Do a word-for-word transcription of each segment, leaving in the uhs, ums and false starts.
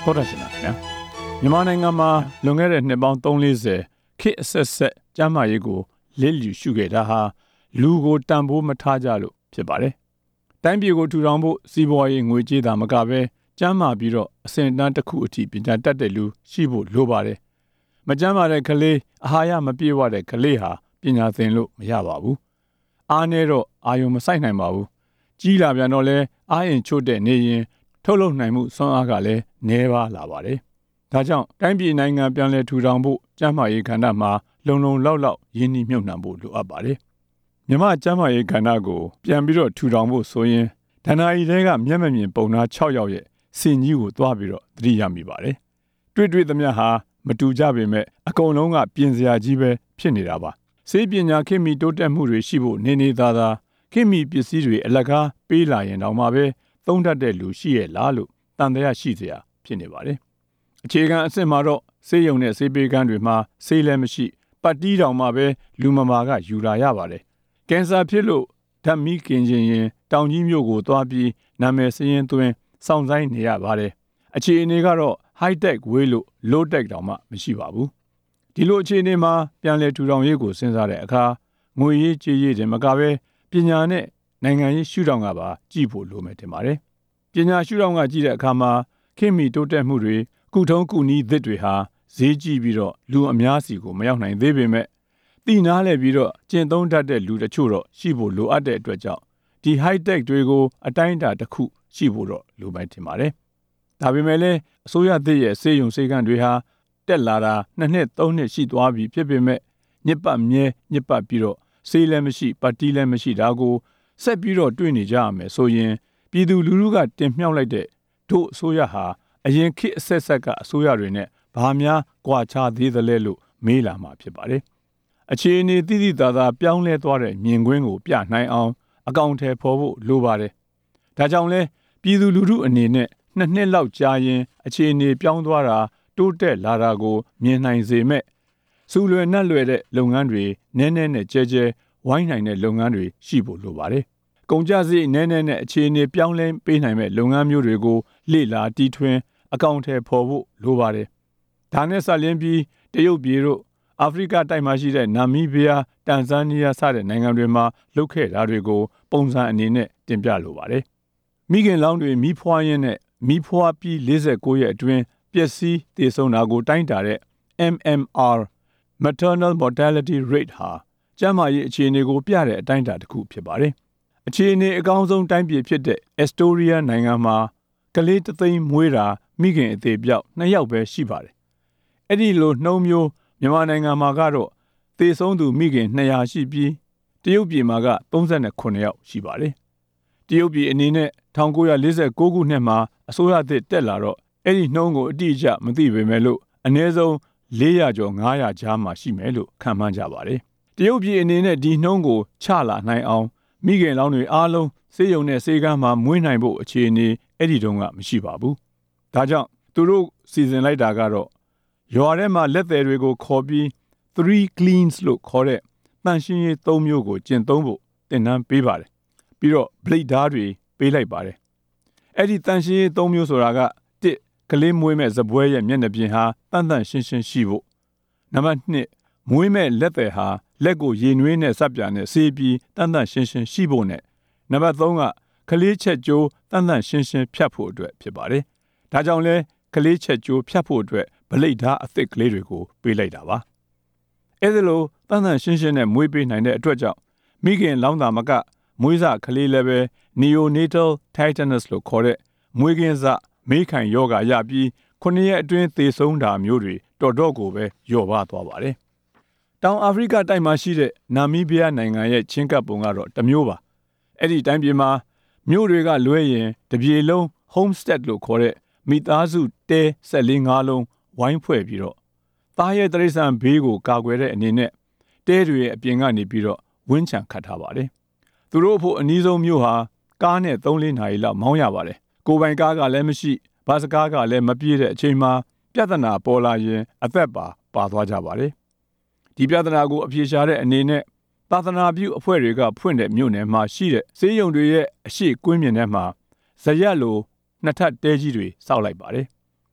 ဟုတ်တယ်ရှင်ဗျာမြန်မာနိုင်ငံမှာလွန်ခဲ့တဲ့နှစ်ပေါင်းသုံးလေးဆယ်ခေတ်အဆက်ဆက်ကျန်းမာရေးကိုလစ်လျူရှုခဲ့တာဟာလူကိုတန်ဖိုးမထားကြလို့ဖြစ်ပါတယ်တိုင်းပြည်ကိုထူထောင်ဖို့စီးပွားရေးငွေကြေးသာမကဘဲကျန်းမာပြီးတော့အဆင့်အတန်းတစ်ခုအထိပညာတတ်တဲ့လူရှိဖို့လိုပါတယ်မကျန်းမာတဲ့ကလေးအာဟာရမပြည့်ဝတဲ့ကလေးဟာပညာသင်လို့မရပါဘူးအားနည်းတော့အာယုံမဆိုင်နိုင်ပါဘူးကြီးလာပြန်တော့လဲအားရင်ချို့တဲ့နေရင်ထုတ်လုပ်နိုင်မှုစွမ်းအားကလည်းနည်းပါးလာပါတယ်ဒါကြောင့်တိုင်းပြည်နိုင်ငံပြန်လည်ထူထောင်ဖို့ကျန်းမာရေးကဏ္ဍမှာလုံလုံလောက်လောက်ရင်းနှီးမြှုပ်နှံဖို့လိုအပ်ပါတယ်မြန်မာကျန်းမာရေးကဏ္ဍကိုပြန်ပြီးတော့ထူထောင်ဖို့ဆိုရင်ဒဏ္ဍာရီတွေကမျက်မမြင်ပုံနာ၆ယောက်ရဲ့စင်ကြီးကိုသွားပြီးတော့သတိရမိပါတယ်တွေ့တွေ့သမျှဟာမတူကြပေမဲ့အကုန်လုံးကပြင်စရာကြီးပဲဖြစ်နေတာပါစေပညာခေတ်မီတိုးတက်မှုတွေရှိဖို့နေနေသားသားခေတ်မီပစ္စည်းတွေအလကားပေးလာရင်တောင်မှပဲသုံးတတ်တဲ့လူရှိရဲ့လားလို့တန်တရားရှိစရာဖြစ်နေပါတယ်အခြေခံအဆင့်မှာတော့ဆေးရုံနဲ့ဆေးပေးကမ်းတွေမှာဆေးလည်းမရှိပတ်တီးတောင်မှပဲလူမမာကယူလာရပါတယ်ကင်ဆာဖြစ်လို့ဓာတ်မီးကင်ခြင်းရင်တောင်ကြီးမြို့ကိုသွားပြီးနာမည်စရင်သွင်းစောင့်ဆိုင်နေရပါတယ်အခြေအနေကတော့ high tech ဝေးလို့ low tech တောင်မှမရှိပါဘူးဒီလိုအခြေအနေမှာပြန်လည်ထူထောင်ရေးကိုစဉ်းစားတဲ့အခါငွေရေးကြေးရေးတင်မကပဲပညာနဲ့နိုင်ငံရေးရှုထောင့်ကပါကြည့်ဖို့လိုမယ်ထင်ပါတယ်ပညာရှုထောင့်ကကြည့်တဲ့အခါမှာခေတ်မီတိုးတက်မှုတွေကုထုံးကုနီးသစ်တွေဟာဈေးကြီးပြီးတော့လူအများစီကိုမရောက်နိုင်သေးပေမဲ့သိနာလဲပြီးတော့ကျင့်သုံးတတ်တဲ့လူတချို့တော့ရှိဖို့လိုအပ်တဲ့အတွက်ကြောင့်ဒီ high tech တွေကိုအတိုင်းအတာတစ်ခုရှိဖို့တော့လိုမယ်ထင်ပါတယ်ဒါပေမဲ့လည်းအစိုးရသစ်ရဲ့စေယုံစေကန့်တွေဟာတက်လာတာနှစ်နှစ်သုံးနှစ်ရှိသွားပြီဖြစ်ပေမဲ့ညစ်ပတ်မြဲညစ်ပတ်ပြီးတော့ဆေးလည်းမရှိပတ်တီးလည်းမရှိတာကိုဆက်ပြီးတော့တွေ့နေကြရမယ်ဆိုရင်ပြည်သူလူထုကတင်မြှောက်လိုက်တဲ့တို့အစိုးရဟာအရင်ခေတ်အဆက်ဆက်ကအစိုးရတွေနဲ့ဘာများကြွားချသေးသလဲလို့မေးလာမှာဖြစ်ပါတယ်အခြေအနေတိတိသားသားပြောင်းလဲသွားတဲ့မြင်ကွင်းကိုပြနိုင်အောင်အကောင့်ထဲပေါ်ဖို့လိုပါတယ်ဒါကြောင့်လဲပြည်သူလူထုအနေနဲ့နှစ်နှစ်လောက်ကြာရင်အခြေအနေပြောင်းသွားတာတိုးတက်လာတာကိုမြင်နိုင်စေမဲ့စူလွယ်နှက်လွယ်တဲ့လုပ်ငန်းတွေနည်းနည်းနဲ့ကြဲကြဲဝိုင်းနိုင်တဲ့လုပ်ငန်းတွေရှိဖို့လိုပါတယ်ကုန်ကျစရိတ်နည်းနည်းနဲ့အခြေအနေပြောင်းလဲပေးနိုင်မဲ့လုပ်ငန်းမျိုးတွေကိုလေ့လာတီထွင်အကောင့်ထဲပေါ်ဖို့လိုပါတယ်ဒါနဲ့ဆက်လင်းပြီးတရုတ်ပြည်တို့အာဖရိကတိုက်မှာရှိတဲ့နာမီးဘီးယားတန်ဇန်နီးယားစတဲ့နိုင်ငံတွေမှာလုပ်ခဲ့တာတွေကိုပုံစံအနေနဲ့တင်ပြလိုပါတယ်မိခင်လောင်းတွေမိဖွားရင်းနဲ့မိဖွားပြီး၄၉ရက်အတွင်းပျက်စီးတည်ဆုံတာကိုတိုင်းတာတဲ့ M M R Maternal Mortality Rate ဟာကျန်းမာရေးအခြေအနေကိုပြတဲ့အတိုင်းအတာတစ်ခုဖြစ်ပါတယ်အခြေအနေအကောင်းဆုံးတိုင်းပြည်ဖြစ်တဲ့အက်စတိုးရီးယားနိုင်ငံမှာကလေးတစ်သိန်းမွေးတာမိခင်အသေးပြောက်နှစ်ယောက်ပဲရှိပါတယ်အဲ့ဒီလိုနှုံမျိုးမြန်မာနိုင်ငံမှာကတော့သေဆုံးသူမိခင်နှစ်ရာရှိပြီးတရုတ်ပြည်မှာက၃၉ယောက်ရှိပါတယ်တရုတ်ပြည်အနေနဲ့၁၉၄၉ခုနှစ်မှာအစိုးရသစ်တက်လာတော့အဲ့ဒီနှုံကိုအတိအကျမသိပေမဲ့လို့အနည်းဆုံး၄ရာကျော်၅ရာကြားမှာရှိမယ်လို့ခန့်မှန်းကြပါတယ်တရုတ်ပြည်အနေနဲ့ဒီနှုံကိုချလာနိုင်အောင်မိခင်လောင်းတွေအားလုံးစေယုံနဲ့စေကမ်းမှာမွေးနိုင်ဖို့အခြေအနေအဲ့ဒီတုန်းကမရှိပါဘူးဒါကြောင့်သူတို့စီစဉ်လိုက်တာကတော့ရွာထဲမှာလက်သည်တွေကိုခေါ်ပြီး three cleans လို့ခေါ်တဲ့တန်ရှင်းရေးသုံးမျိုးကိုကျင့်သုံးဖို့သင်တန်းပေးပါတယ်ပြီးတော့ blade ဓာတ်တွေပေးလိုက်ပါတယ်အဲ့ဒီတန်ရှင်းရေးသုံးမျိုးဆိုတာကတစ်ကလေးမွေးမဲ့ဇပွဲရဲ့မျက်နှာပြင်ဟာတန့်တန့်ရှင်းရှင်းရှိဖို့နံပါတ်နှစ်မွေးမဲ့လက်သည်ဟာလက်ကိုရေနွေးနဲ့စပ်ပြာနဲ့ဆေးပြီးတန့်တန့်ရှင်းရှင်းရှိဖို့နဲ့နံပါတ်သုံးကကလေးချက်ကျိုးတန့်တန့်ရှင်းရှင်းဖြတ်ဖို့အတွက်ဖြစ်ပါတယ်ဒါကြောင့်လဲကလေးချက်ကျိုးဖြတ်ဖို့အတွက်ဗလိတ်ဓာတ်အသစ်ကလေးတွေကိုပေးလိုက်တာပါအဲ့ဒီလိုတန့်တန့်ရှင်းရှင်းနဲ့မွေးပေးနိုင်တဲ့အတွက်ကြောင့်မိခင်လောင်းတာမကမွေးစကလေးလည်းပဲ neonatal tetanus လို့ခေါ်တဲ့မွေးကင်းစမေးခိုင်ယောဂရပြီးခုနှစ်ရက်အတွင်းသေဆုံးတာမျိုးတွေတော်တော်ကိုပဲလျော့ပါသွားပါတယ်တောင်အာဖရိကတိုက်မှာရှိတဲ့နာမီးဘီးယားနိုင်ငံရဲ့ချင်းကပ်ပုံကတော့တစ်မျိုးပါအဲ့ဒီတိုင်းပြည်မှာမြို့တွေကလွဲရင်တပြေလုံး homestead လို့ခေါ်တဲ့မိသားစုတဲဆက်လေးငါးလုံးဝိုင်းဖွဲ့ပြီးတော့သားရဲ့တိရစ္ဆာန်ဘေးကိုကာကွယ်တဲ့အနေနဲ့တဲတွေရဲ့အပြင်ကနေပြီးတော့ဝင်းချံခတ်ထားပါတယ်သူတို့အဖို့အနည်းဆုံးမြို့ဟာကားနဲ့သုံးလေးနာရီလောက်မောင်းရပါတယ်ကိုယ်ပိုင်ကားကလည်းမရှိဘတ်စကားကလည်းမပြေးတဲ့အချိန်မှာပြဿနာပေါ်လာရင်အသက်ပါပါသွားကြပါတယ်ဒီပြဿနာကိုအပြေရှားတဲ့အနေနဲ့သာသနာပြုအဖွဲ့တွေကဖွင့်တဲ့မြို့နယ်မှာရှိတဲ့ဆေးရုံတွေရဲ့အရှိကွင်းမြင်ထဲမှာဇရက်လိုနှစ်ထပ်တဲကြီးတွေစောက်လိုက်ပါတယ်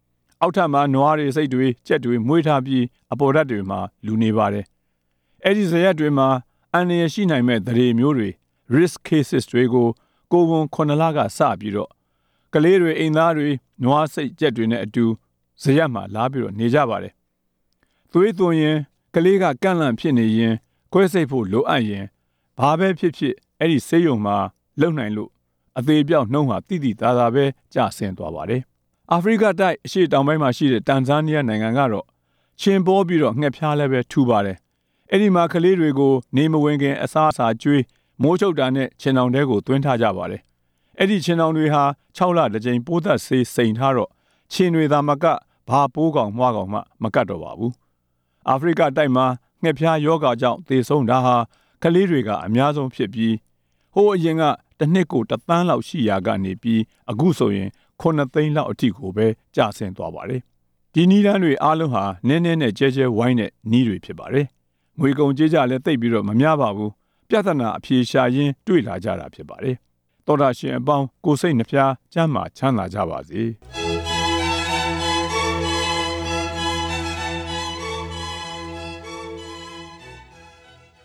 အောက်ထပ်မှာနွားတွေစိတ်တွေကြက်တွေမွေးထားပြီးအပေါ်ဓာတ်တွေမှာလူနေပါတယ်အဲ့ဒီဇရက်တွေမှာအန္တရာယ်ရှိနိုင်မဲ့သရေမျိုးတွေ risk cases တွေကိုကိုဝန်ခုနှစ်လကစပြီးတော့ကလေးတွေအိမ်သားတွေနွားစိတ်ကြက်တွေနဲ့အတူဇရက်မှာလာပြီးတော့နေကြပါတယ်သွေးသွင်းရင်ကလေးကကန့်လန့်ဖြစ်နေရင်ခွဲစိတ်ဖို့လိုအပ်ရင်ဘာပဲဖြစ်ဖြစ်အဲ့ဒီဆေးရုံမှာလုံနိုင်လို့အသေးပြောက်နှုံးဟာတိတိသားသားပဲကျဆင်းသွားပါတယ်အာဖရိကတိုက်အရှေ့တောင်ပိုင်းမှာရှိတဲ့တန်ဇာနီးယားနိုင်ငံကတော့ချင်းပေါ်ပြီးတော့ငှက်ဖျားလည်းပဲထူပါတယ်အဲ့ဒီမှာကလေးတွေကိုနေမဝင်ခင်အစားအစာကျွေးမိုးချုပ်တာနဲ့ခြင်တောင်တဲကိုသွင်းထားကြပါတယ်အဲ့ဒီခြင်တောင်တွေဟာ၆လတစ်ကြိမ်ပိုးသက်ဆေးစိန်ထားတော့ခြင်တွေသာမကဘာပိုးကောင်မွှားကောင်မှမကတ်တော့ပါဘူးအာဖရိကတိုက်မှာငှက်ဖျားယောဂါကြောင့်သေဆုံးတာဟာကလေးတွေကအများဆုံးဖြစ်ပြီးဟိုးအရင်ကတစ်နှစ်ကိုတစ်သန်းလောက်ရှိရာကနေပြီးအခုဆိုရင်ခုနှစ်သိန်းလောက်အထိကိုပဲကျဆင်းသွားပါတယ်ဒီနီးတန်းတွေအားလုံးဟာနည်းနည်းနဲ့ကျဲကျဲဝိုင်းတဲ့နီးတွေဖြစ်ပါတယ်ငွေကုန်ကြေးကြလည်းသိပ်ပြီးတော့မများပါဘူးပြဿနာအဖြေရှာရင်းတွေ့လာကြတာဖြစ်ပါတယ်သောတာရှင်အပေါင်းကိုစိတ်နှဖျားကျမ်းမာချမ်းသာကြပါစေ